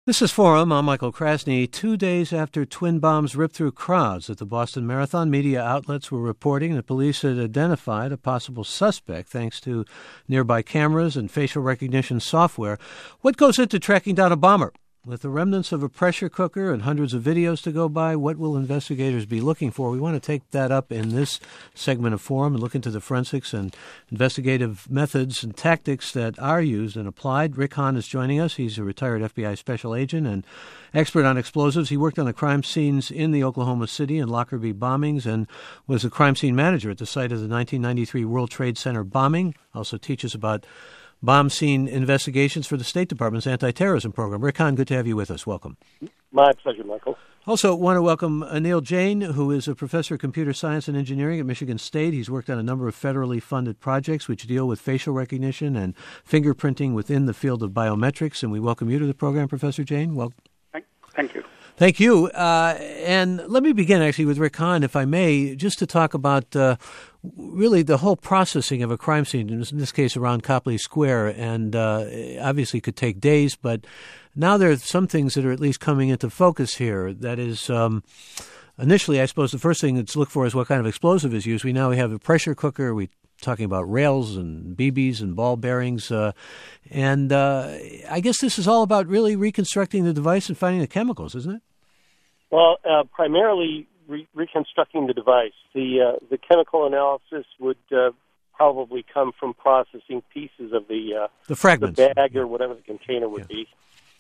This is Forum. I'm Michael Krasny. 2 days after twin bombs ripped through crowds at the Boston Marathon, media outlets were reporting that police had identified a possible suspect thanks to nearby cameras and facial recognition software. What goes into tracking down a bomber? With the remnants of a pressure cooker and hundreds of videos to go by, what will investigators be looking for? We want to take that up in this segment of Forum and look into the forensics and investigative methods and tactics that are used and applied. Rick Hahn is joining us. He's a retired FBI special agent and expert on explosives. He worked on the crime scenes in the Oklahoma City and Lockerbie bombings and was a crime scene manager at the site of the 1993 World Trade Center bombing. Also teaches about bomb scene investigations for the State Department's anti-terrorism program. Rick Hahn, good to have you with us. Welcome. My pleasure, Michael. Also want to welcome Anil Jain, who is a professor of computer science and engineering at Michigan State. He's worked on a number of federally funded projects which deal with facial recognition and fingerprinting within the field of biometrics. And we welcome you to the program, Professor Jain. Thank you. Thank you. And let me begin, actually, with Rick Hahn, if I may, just to talk about really the whole processing of a crime scene, in this case around Copley Square, and obviously could take days, but now there are some things that are at least coming into focus here. That is, initially, I suppose the first thing to look for is what kind of explosive is used. We have a pressure cooker. We're talking about rails and BBs and ball bearings. And I guess this is all about really reconstructing the device and finding the chemicals, isn't it? Well, primarily reconstructing the device. The chemical analysis would probably come from processing pieces of the fragments, the bag or whatever the container would be.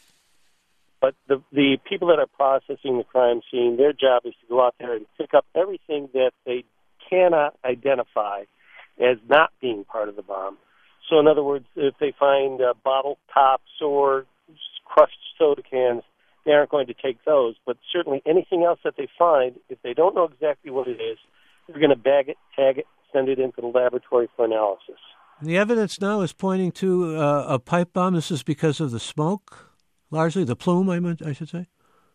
But the people that are processing the crime scene, their job is to go out there and pick up everything that they cannot identify as not being part of the bomb. So in other words, if they find bottle tops or crushed soda cans, they aren't going to take those. But certainly anything else that they find, if they don't know exactly what it is, they're going to bag it, tag it, send it into the laboratory for analysis. The evidence now is pointing to a pipe bomb. This is because of the smoke, largely, the plume, I should say?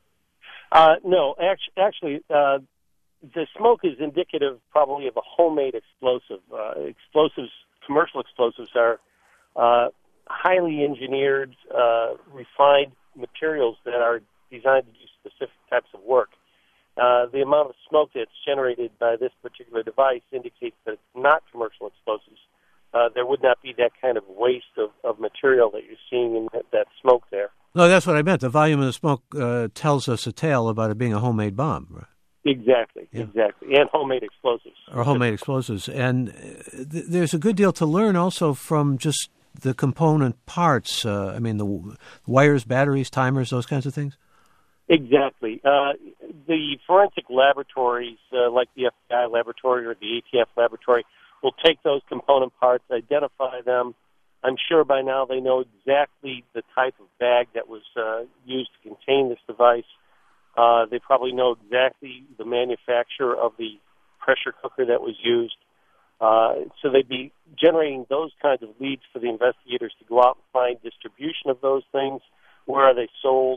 No, actually, the smoke is indicative probably of a homemade explosive. Commercial explosives are highly engineered, refined materials that are designed to do specific types of work. The amount of smoke that's generated by this particular device indicates that it's not commercial explosives. There would not be that kind of waste of material that you're seeing in that smoke there. No, that's what I meant. The volume of the smoke tells us a tale about it being a homemade bomb, right? Exactly. And homemade explosives. Or homemade explosives. And there's a good deal to learn also from just the component parts. The wires, batteries, timers, those kinds of things? Exactly. The forensic laboratories, like the FBI laboratory or the ATF laboratory, will take those component parts, identify them. I'm sure by now they know exactly the type of bag that was used to contain this device. They probably know exactly the manufacturer of the pressure cooker that was used. So they'd be generating those kinds of leads for the investigators to go out and find distribution of those things. Where are they sold?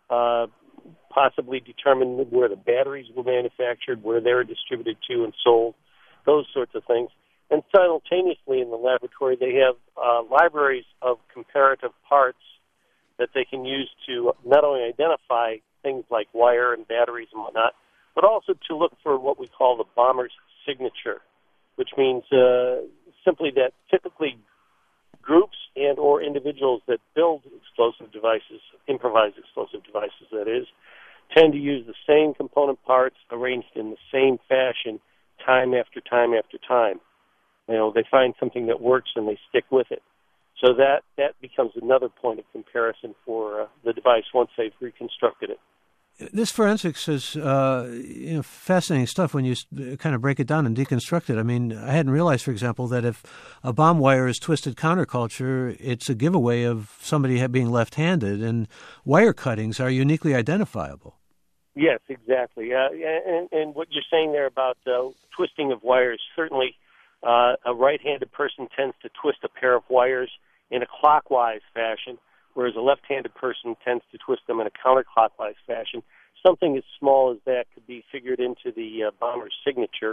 Possibly determine where the batteries were manufactured, where they were distributed to and sold, those sorts of things. And simultaneously in the laboratory, they have libraries of comparative parts that they can use to not only identify things like wire and batteries and whatnot, but also to look for what we call the bomber's signature, which means simply that typically groups and or individuals that build explosive devices, improvised explosive devices that is, tend to use the same component parts arranged in the same fashion time after time after time. They find something that works and they stick with it. So that becomes another point of comparison for the device once they've reconstructed it. This forensics is fascinating stuff when you kind of break it down and deconstruct it. I mean, I hadn't realized, for example, that if a bomb wire is twisted counterculture, it's a giveaway of somebody being left-handed, and wire cuttings are uniquely identifiable. Yes, exactly. And what you're saying there about twisting of wires, certainly a right-handed person tends to twist a pair of wires in a clockwise fashion, whereas a left-handed person tends to twist them in a counterclockwise fashion. Something as small as that could be figured into the bomber's signature.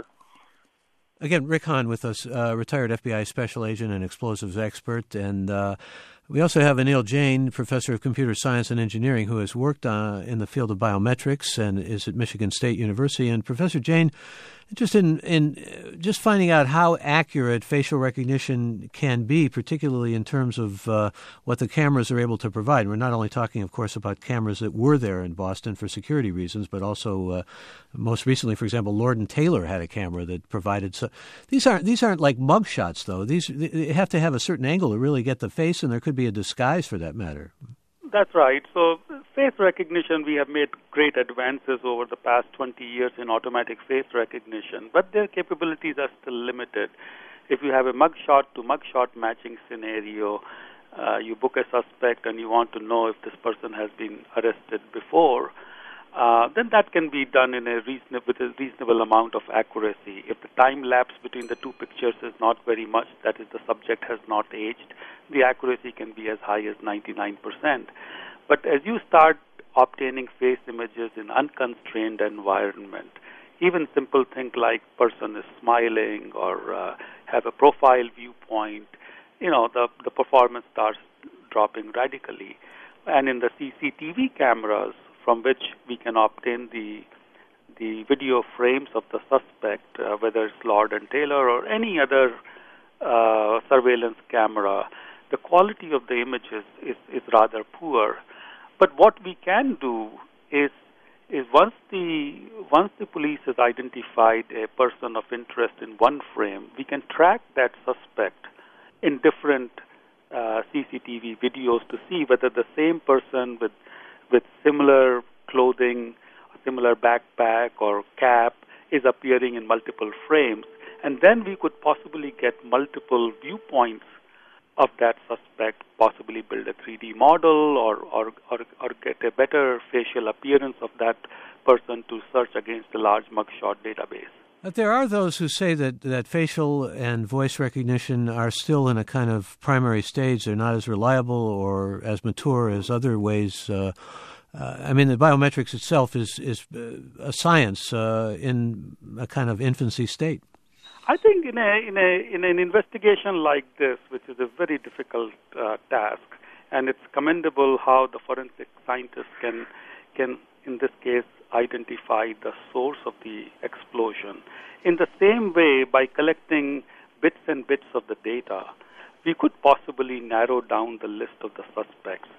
Again, Rick Hahn with us, retired FBI special agent and explosives expert. And We also have Anil Jain, professor of computer science and engineering, who has worked in the field of biometrics and is at Michigan State University. And Professor Jain, interested in just finding out how accurate facial recognition can be, particularly in terms of what the cameras are able to provide. We're not only talking, of course, about cameras that were there in Boston for security reasons, but also most recently, for example, Lord and Taylor had a camera that provided. So these aren't like mug shots, though. They have to have a certain angle to really get the face, and there could be a disguise for that matter. That's right. So face recognition, we have made great advances over the past 20 years in automatic face recognition, but their capabilities are still limited. If you have a mugshot to mugshot matching scenario, you book a suspect and you want to know if this person has been arrested before, then that can be done with a reasonable amount of accuracy. If the time lapse between the two pictures is not very much, that is, the subject has not aged, the accuracy can be as high as 99%. But as you start obtaining face images in unconstrained environment, even simple things like person is smiling or have a profile viewpoint, the performance starts dropping radically. And in the CCTV cameras, from which we can obtain the video frames of the suspect, whether it's Lord and Taylor or any other surveillance camera, the quality of the images is rather poor. But what we can do is once the police has identified a person of interest in one frame, we can track that suspect in different CCTV videos to see whether the same person with similar clothing, similar backpack or cap is appearing in multiple frames. And then we could possibly get multiple viewpoints of that suspect, possibly build a 3D model or get a better facial appearance of that person to search against a large mugshot database. But there are those who say that facial and voice recognition are still in a kind of primary stage. They're not as reliable or as mature as other ways. The biometrics itself is a science in a kind of infancy state. I think in an investigation like this, which is a very difficult task, and it's commendable how the forensic scientists can in this case identify the source of the explosion. In the same way, by collecting bits and bits of the data, we could possibly narrow down the list of the suspects.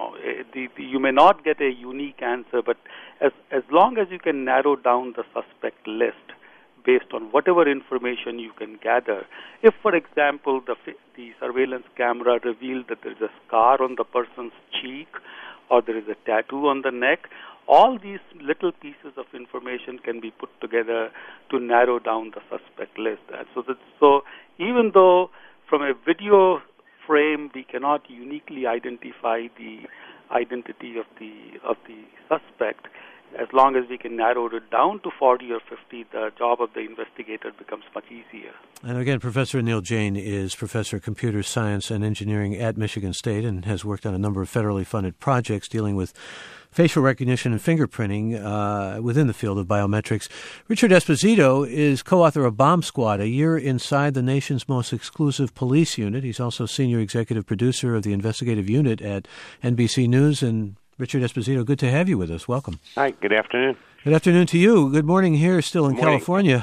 You may not get a unique answer, but as long as you can narrow down the suspect list based on whatever information you can gather. If, for example, the surveillance camera revealed that there is a scar on the person's cheek or there is a tattoo on the neck, all these little pieces of information can be put together to narrow down the suspect list. So even though from a video frame we cannot uniquely identify the identity of the suspect, as long as we can narrow it down to 40 or 50, the job of the investigator becomes much easier. And again, Professor Anil Jain is Professor of Computer Science and Engineering at Michigan State and has worked on a number of federally funded projects dealing with facial recognition and fingerprinting within the field of biometrics. Richard Esposito is co-author of Bomb Squad, a year inside the nation's most exclusive police unit. He's also senior executive producer of the investigative unit at NBC News. And Richard Esposito, good to have you with us. Welcome. Hi, good afternoon. Good afternoon to you. Good morning here still in California.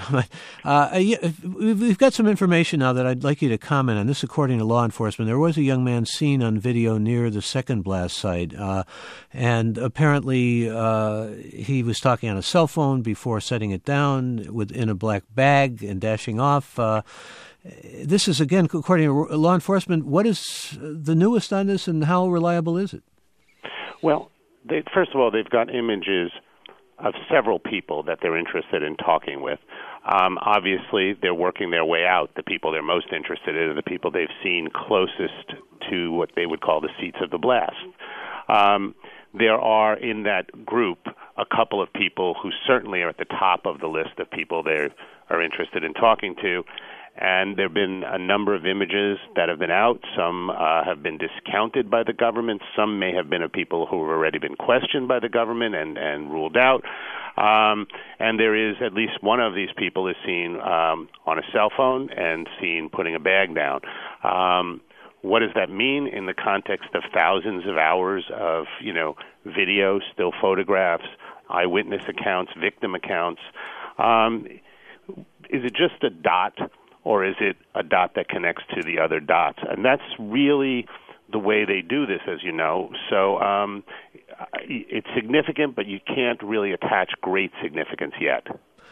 We've got some information now that I'd like you to comment on. This, according to law enforcement, there was a young man seen on video near the second blast site, and apparently he was talking on a cell phone before setting it down in a black bag and dashing off. This is, again, according to law enforcement. What is the newest on this, and how reliable is it? Well, first of all, they've got images of several people that they're interested in talking with. Obviously, they're working their way out. The people they're most interested in are the people they've seen closest to what they would call the seats of the blast. There are in that group a couple of people who certainly are at the top of the list of people they are interested in talking to. And there have been a number of images that have been out. Some have been discounted by the government. Some may have been of people who have already been questioned by the government and ruled out. And there is at least one of these people is seen on a cell phone and seen putting a bag down. What does that mean in the context of thousands of hours of, video, still photographs, eyewitness accounts, victim accounts? Is it just a dot, or is it a dot that connects to the other dots? And that's really the way they do this, as you know. So it's significant, but you can't really attach great significance yet.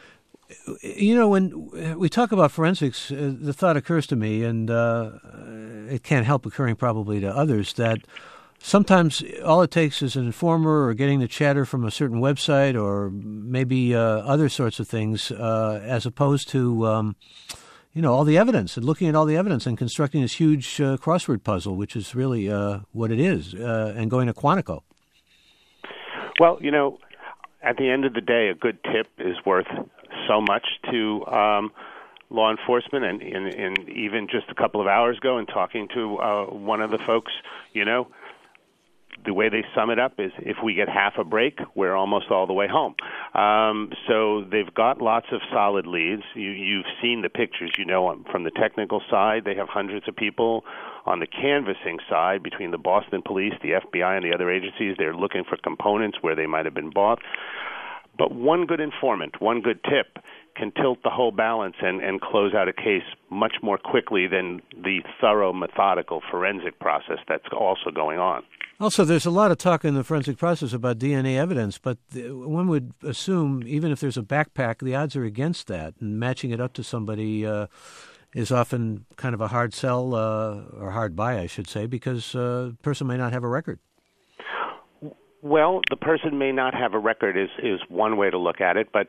When we talk about forensics, the thought occurs to me, and it can't help occurring probably to others, that sometimes all it takes is an informer or getting the chatter from a certain website or maybe other sorts of things, as opposed to, all the evidence and looking at all the evidence and constructing this huge crossword puzzle, which is really what it is, and going to Quantico. Well, at the end of the day, a good tip is worth so much to law enforcement, and even just a couple of hours ago and talking to one of the folks, the way they sum it up is, if we get half a break, we're almost all the way home. So they've got lots of solid leads. You've seen the pictures, from the technical side. They have hundreds of people. On the canvassing side, between the Boston police, the FBI, and the other agencies, they're looking for components where they might have been bought. But one good informant, one good tip can tilt the whole balance and close out a case much more quickly than the thorough, methodical forensic process that's also going on. Also, there's a lot of talk in the forensic process about DNA evidence, but one would assume even if there's a backpack, the odds are against that, and matching it up to somebody is often kind of a hard sell, or hard buy, I should say, because the person may not have a record. Well, the person may not have a record is one way to look at it, but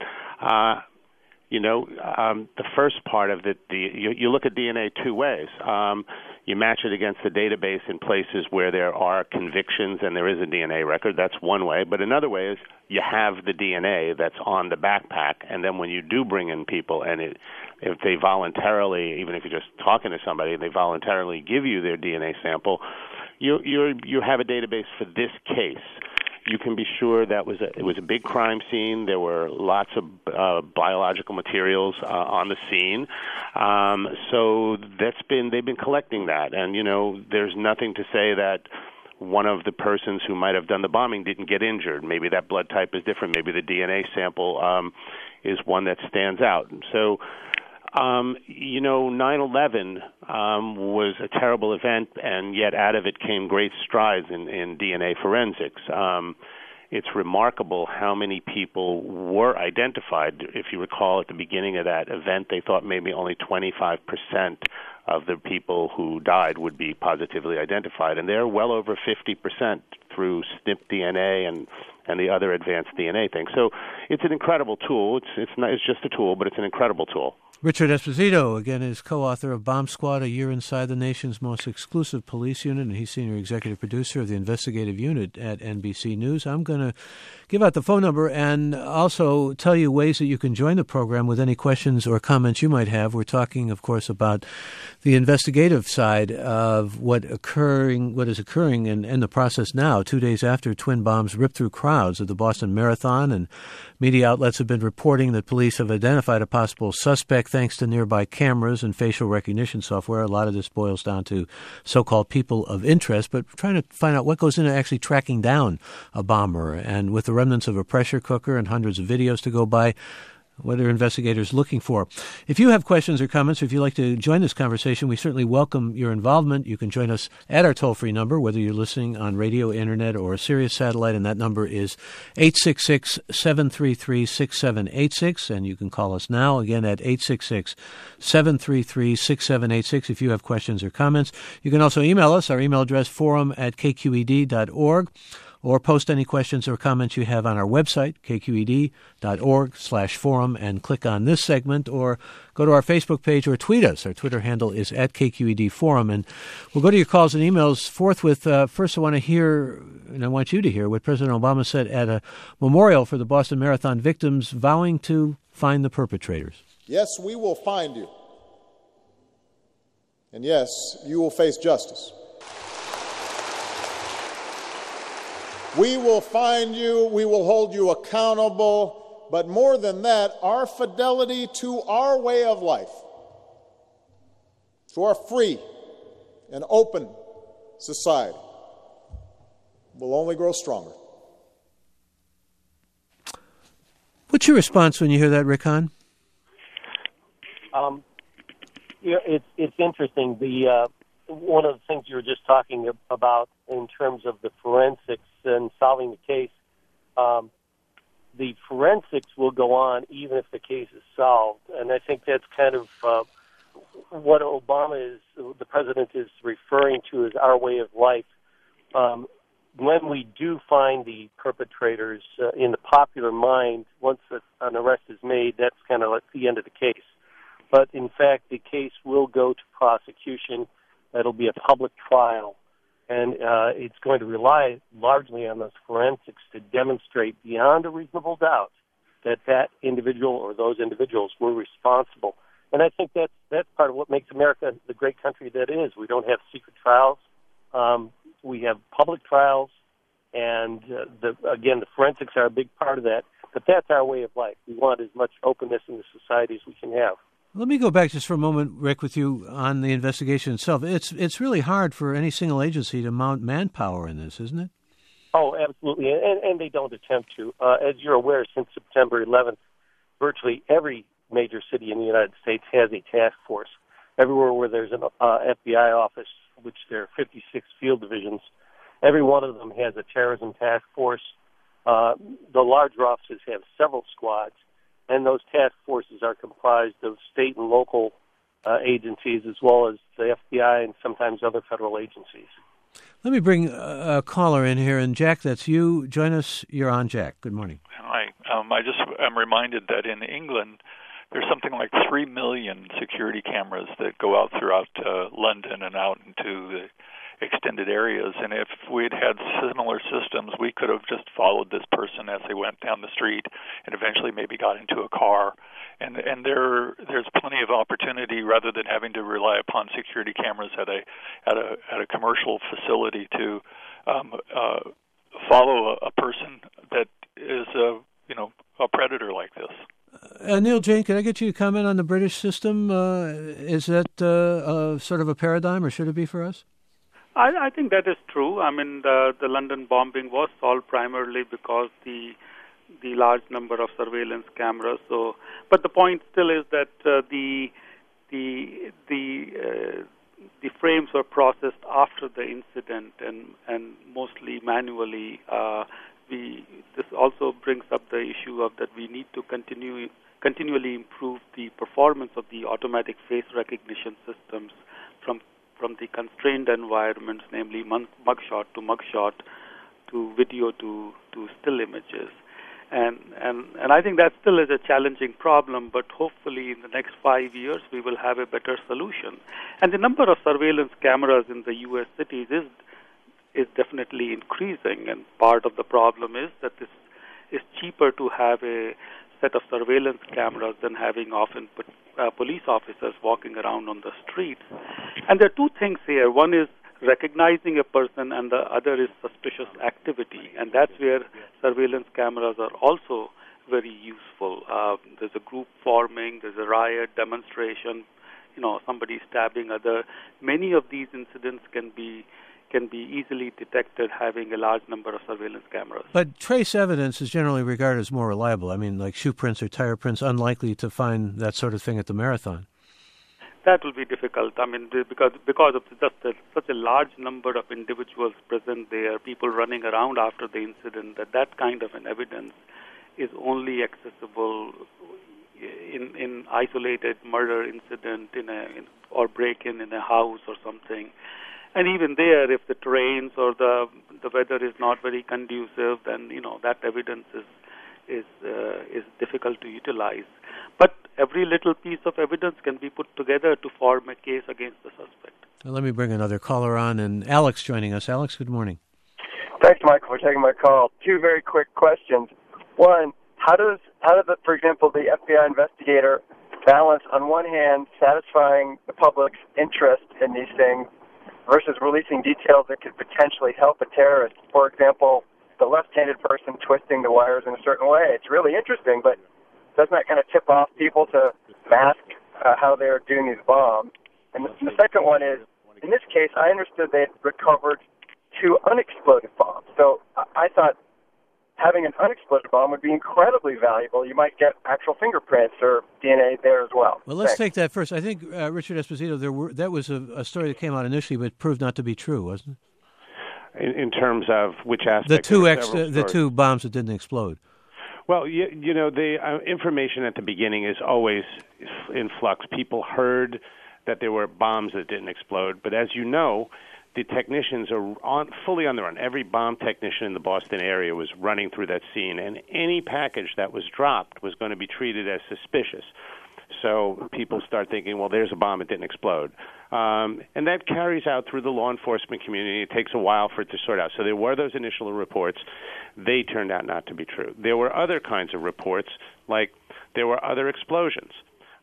the first part of it, you look at DNA two ways. You match it against the database in places where there are convictions and there is a DNA record. That's one way. But another way is you have the DNA that's on the backpack, and then when you do bring in people, and if they voluntarily, even if you're just talking to somebody, they voluntarily give you their DNA sample, you have a database for this case. You can be sure that it was a big crime scene. There were lots of biological materials on the scene. So they've been collecting that, and there's nothing to say that one of the persons who might have done the bombing didn't get injured. Maybe that blood type is different. Maybe the DNA sample is one that stands out. So 9/11 was a terrible event, and yet out of it came great strides in DNA forensics. It's remarkable how many people were identified. If you recall, at the beginning of that event, they thought maybe only 25% of the people who died would be positively identified, and they're well over 50% through SNP DNA and the other advanced DNA things. So it's an incredible tool. It's just a tool, but it's an incredible tool. Richard Esposito, again, is co-author of Bomb Squad, A Year Inside the Nation's Most Exclusive Police Unit, and he's senior executive producer of the investigative unit at NBC News. I'm going to give out the phone number and also tell you ways that you can join the program with any questions or comments you might have. We're talking, of course, about the investigative side of what is occurring in the process now, 2 days after twin bombs ripped through crowds at the Boston Marathon, and media outlets have been reporting that police have identified a possible suspect thanks to nearby cameras and facial recognition software. A lot of this boils down to so-called people of interest, but trying to find out what goes into actually tracking down a bomber. And with the remnants of a pressure cooker and hundreds of videos to go by, what are investigators looking for? If you have questions or comments, or if you'd like to join this conversation, we certainly welcome your involvement. You can join us at our toll-free number, whether you're listening on radio, internet, or Sirius satellite, and that number is 866-733-6786, and you can call us now, again, at 866-733-6786 if you have questions or comments. You can also email us, our email address, forum@kqed.org, or post any questions or comments you have on our website, kqed.org/forum, and click on this segment, or go to our Facebook page or tweet us. Our Twitter handle is @KQED Forum, and we'll go to your calls and emails forthwith. First, I want to hear, and I want you to hear, what President Obama said at a memorial for the Boston Marathon victims, vowing to find the perpetrators. Yes, we will find you. And yes, you will face justice. We will find you, we will hold you accountable, but more than that, our fidelity to our way of life, to our free an open society will only grow stronger. What's your response when you hear that, Rick Hahn? It's interesting. One of the things you were just talking about in terms of the forensics and solving the case, the forensics will go on even if the case is solved, and I think that's kind of what the president is referring to as our way of life. When we do find the perpetrators in the popular mind, once an arrest is made, that's kind of like the end of the case. But in fact, the case will go to prosecution. It'll be a public trial, and it's going to rely largely on those forensics to demonstrate beyond a reasonable doubt that individual or those individuals were responsible. And I think that's part of what makes America the great country that it is. We don't have secret trials. We have public trials, and the forensics are a big part of that. But that's our way of life. We want as much openness in the society as we can have. Let me go back just for a moment, Rick, with you on the investigation itself. It's really hard for any single agency to mount manpower in this, isn't it? Oh, absolutely, and they don't attempt to. As you're aware, since September 11th, virtually every major city in the United States has a task force. Everywhere where there's an FBI office, which there are 56 field divisions, every one of them has a terrorism task force. The larger offices have several squads, and those task forces are comprised of state and local agencies as well as the FBI and sometimes other federal agencies. Let me bring a caller in here, and Jack, that's you. Join us. You're on, Jack. Good morning. Hi. I just am reminded that in England, there's something like 3 million security cameras that go out throughout London and out into the extended areas. And if we'd had similar systems, we could have just followed this person as they went down the street and eventually maybe got into a car. And there's plenty of opportunity rather than having to rely upon security cameras at a commercial facility to follow a person that is a predator like this. Neil Jane, can I get you to comment on the British system? Is that sort of a paradigm, or should it be for us? I think that is true. I mean, the London bombing was solved primarily because the large number of surveillance cameras. So, but the point still is that the frames were processed after the incident and mostly manually. This also brings up the issue of that we need to continually improve the performance of the automatic face recognition systems from the constrained environments, namely mugshot to video to still images. And I think that still is a challenging problem, but hopefully in the next 5 years we will have a better solution. And the number of surveillance cameras in the U.S. cities is definitely increasing, and part of the problem is that this is cheaper to have a set of surveillance cameras than having often police officers walking around on the streets. And there are two things here. One is recognizing a person, and the other is suspicious activity, and that's where surveillance cameras are also very useful. There's a group forming, there's a riot, demonstration, somebody stabbing other. Many of these incidents can be easily detected having a large number of surveillance cameras. But trace evidence is generally regarded as more reliable. I mean, like shoe prints or tire prints, unlikely to find that sort of thing at the marathon. That will be difficult. I mean, because of just such a large number of individuals present there, people running around after the incident, that kind of an evidence is only accessible in isolated murder incident or break-in in a house or something. And even there, if the terrains or the weather is not very conducive, then that evidence is difficult to utilize. But every little piece of evidence can be put together to form a case against the suspect. Now, let me bring another caller on, and Alex joining us. Alex, good morning. Thanks, Michael, for taking my call. Two very quick questions. One, how does for example, the FBI investigator balance, on one hand, satisfying the public's interest in these things versus releasing details that could potentially help a terrorist? For example, the left-handed person twisting the wires in a certain way. It's really interesting, but doesn't that kind of tip off people to mask how they're doing these bombs? And the second one is, in this case, I understood they had recovered 2 unexploded bombs. So I thought having an unexploded bomb would be incredibly valuable. You might get actual fingerprints or DNA there as well. Well, let's take that first. I think, Richard Esposito, that was a story that came out initially, but proved not to be true, wasn't it? In terms of which aspect? The 2 bombs that didn't explode. Well, you know, the information at the beginning is always in flux. People heard that there were bombs that didn't explode, but as you know, the technicians are fully on their own. Every bomb technician in the Boston area was running through that scene, and any package that was dropped was going to be treated as suspicious. So people start thinking, well, there's a bomb, it didn't explode. And that carries out through the law enforcement community. It takes a while for it to sort out. So there were those initial reports. They turned out not to be true. There were other kinds of reports, like there were other explosions.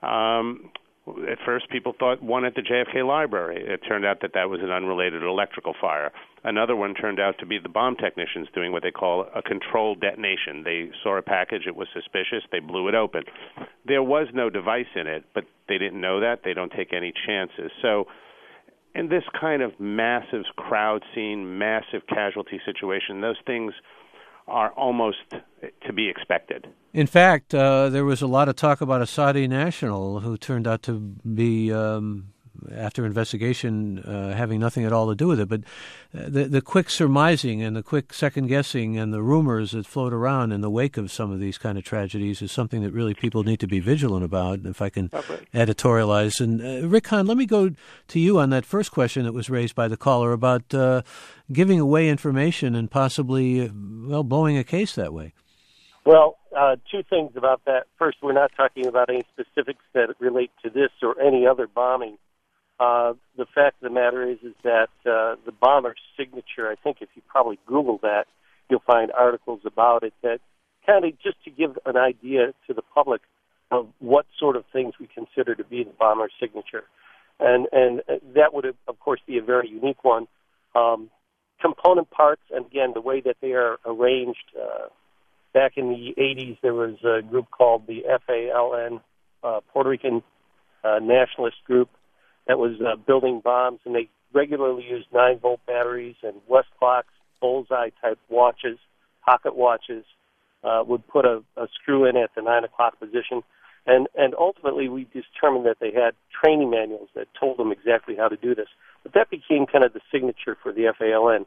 At first, people thought one at the JFK Library. It turned out that was an unrelated electrical fire. Another one turned out to be the bomb technicians doing what they call a controlled detonation. They saw a package, it was suspicious, they blew it open. There was no device in it, but they didn't know that. They don't take any chances. So in this kind of massive crowd scene, massive casualty situation, those things are almost to be expected. In fact, there was a lot of talk about a Saudi national who turned out to be, after investigation, having nothing at all to do with it. But the quick surmising and the quick second-guessing and the rumors that float around in the wake of some of these kind of tragedies is something that really people need to be vigilant about, if I can editorialize. And Rick Hahn, let me go to you on that first question that was raised by the caller about giving away information and possibly, blowing a case that way. Well, 2 things about that. First, we're not talking about any specifics that relate to this or any other bombing. The fact of the matter is that the bomber's signature, I think if you probably Google that, you'll find articles about it that kind of just to give an idea to the public of what sort of things we consider to be the bomber's signature. And that would, of course, be a very unique one. Component parts, and again, the way that they are arranged, back in the 80s, there was a group called the FALN, Puerto Rican nationalist group, that was building bombs, and they regularly used 9-volt batteries and Westclocks, bullseye-type watches, pocket watches, would put a screw in at the 9 o'clock position. And ultimately, we determined that they had training manuals that told them exactly how to do this. But that became kind of the signature for the FALN.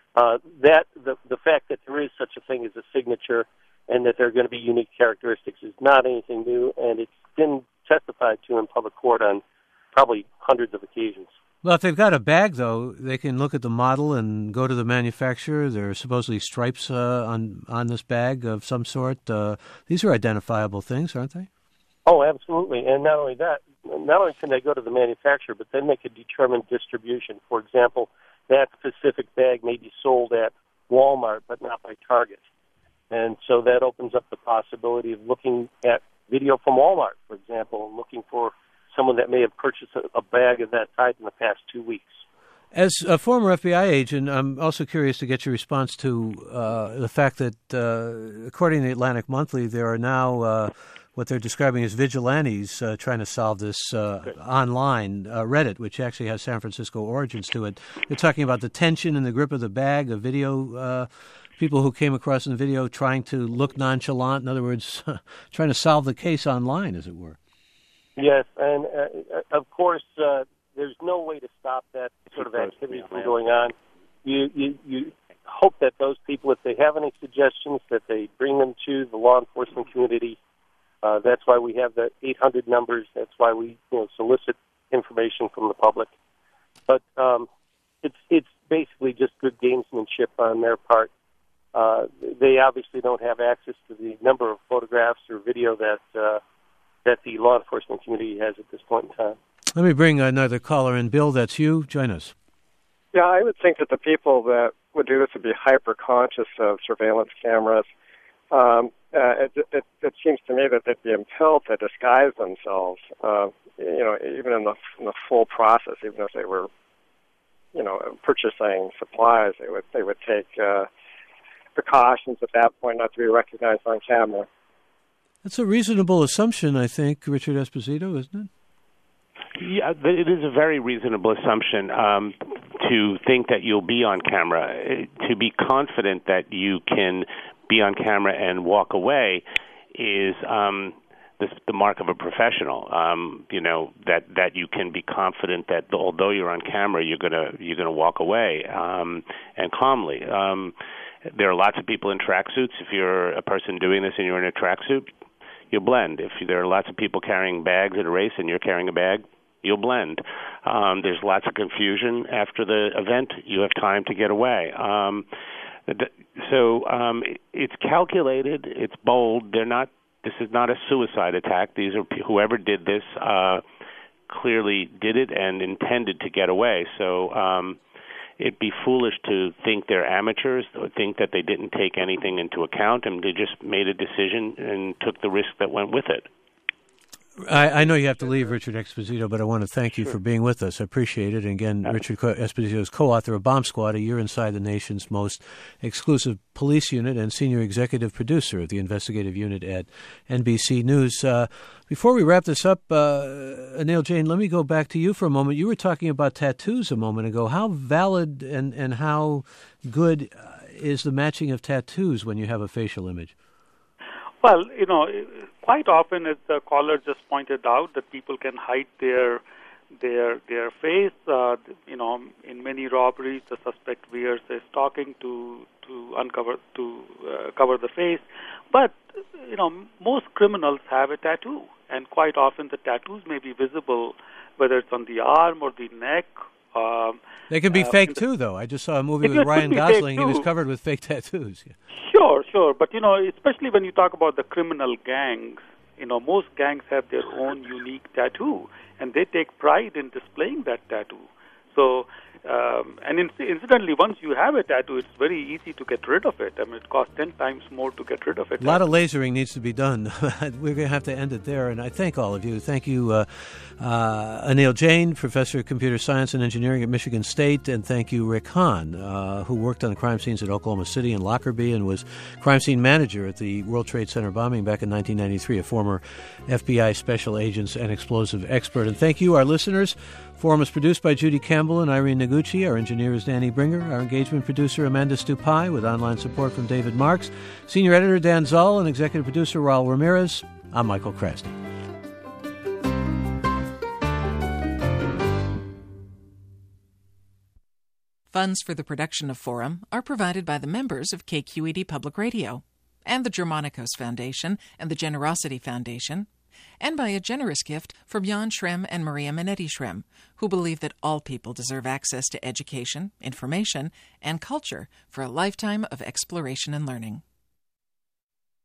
The fact that there is such a thing as a signature and that there are going to be unique characteristics is not anything new, and it's been testified to in public court on probably hundreds of occasions. Well, if they've got a bag, though, they can look at the model and go to the manufacturer. There are supposedly stripes on this bag of some sort. These are identifiable things, aren't they? Oh, absolutely. And not only that, not only can they go to the manufacturer, but then they could determine distribution. For example, that specific bag may be sold at Walmart, but not by Target. And so that opens up the possibility of looking at video from Walmart, for example, and looking for someone that may have purchased a bag of that type in the past 2 weeks. As a former FBI agent, I'm also curious to get your response to the fact that, according to the Atlantic Monthly, there are now what they're describing as vigilantes trying to solve this online, Reddit, which actually has San Francisco origins to it. They're talking about the tension and the grip of the bag, a video, people who came across in the video trying to look nonchalant, in other words, trying to solve the case online, as it were. Yes, and of course, there's no way to stop that sort of activity from going on. You hope that those people, if they have any suggestions, that they bring them to the law enforcement community. That's why we have the 800 numbers. That's why we solicit information from the public. But it's basically just good gamesmanship on their part. They obviously don't have access to the number of photographs or video that the law enforcement community has at this point in time. Let me bring another caller in. Bill, that's you. Join us. Yeah, I would think that the people that would do this would be hyper-conscious of surveillance cameras. It seems to me that they'd be impelled to disguise themselves, even in the full process, even if they were, purchasing supplies, they would take precautions at that point not to be recognized on camera. That's a reasonable assumption, I think, Richard Esposito, isn't it? Yeah, it is a very reasonable assumption to think that you'll be on camera. To be confident that you can be on camera and walk away is the mark of a professional. That you can be confident that although you're on camera, you're gonna walk away and calmly. There are lots of people in tracksuits. If you're a person doing this and you're in a tracksuit, you'll blend. If there are lots of people carrying bags at a race and you're carrying a bag, you'll blend. There's lots of confusion after the event. You have time to get away. So it's calculated. It's bold. This is not a suicide attack. These are whoever did this clearly did it and intended to get away. So it'd be foolish to think they're amateurs or think that they didn't take anything into account and they just made a decision and took the risk that went with it. I know you have to leave, Richard Esposito, but I want to thank you for being with us. I appreciate it. And again, Richard Esposito is co-author of Bomb Squad, A Year Inside the Nation's Most Exclusive Police Unit, and senior executive producer of the investigative unit at NBC News. Before we wrap this up, Anil Jain, let me go back to you for a moment. You were talking about tattoos a moment ago. How valid and how good is the matching of tattoos when you have a facial image? Well, quite often, as the caller just pointed out, that people can hide their face. In many robberies, the suspect wears a stocking to cover the face. But most criminals have a tattoo, and quite often the tattoos may be visible, whether it's on the arm or the neck. They can be fake too, though. I just saw a movie with Ryan Gosling. He was covered with fake tattoos. Yeah. Sure. But, especially when you talk about the criminal gangs, most gangs have their own unique tattoo, and they take pride in displaying that tattoo. So, incidentally, once you have a tattoo, it's very easy to get rid of it. I mean, it costs 10 times more to get rid of it. A lot of lasering needs to be done. We're going to have to end it there, and I thank all of you. Thank you, Anil Jain, Professor of Computer Science and Engineering at Michigan State, and thank you, Rick Hahn, who worked on crime scenes at Oklahoma City and Lockerbie and was crime scene manager at the World Trade Center bombing back in 1993, a former FBI special agents and explosive expert. And thank you, our listeners. Forum is produced by Judy Campbell and Irene Noguchi. Our engineer is Danny Bringer. Our engagement producer, Amanda Stupai, with online support from David Marks. Senior editor, Dan Zoll, and executive producer, Raul Ramirez. I'm Michael Krasny. Funds for the production of Forum are provided by the members of KQED Public Radio and the Germanicos Foundation and the Generosity Foundation, and by a generous gift from Jan Schrem and Maria Minetti Schrem, who believe that all people deserve access to education, information, and culture for a lifetime of exploration and learning.